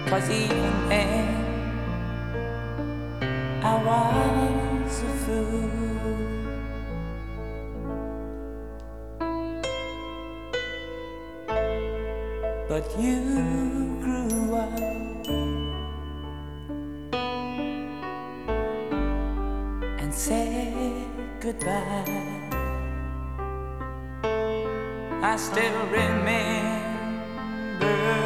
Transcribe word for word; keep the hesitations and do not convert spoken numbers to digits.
'cause even then I was a fool. But you grew up and said goodbye. I still remember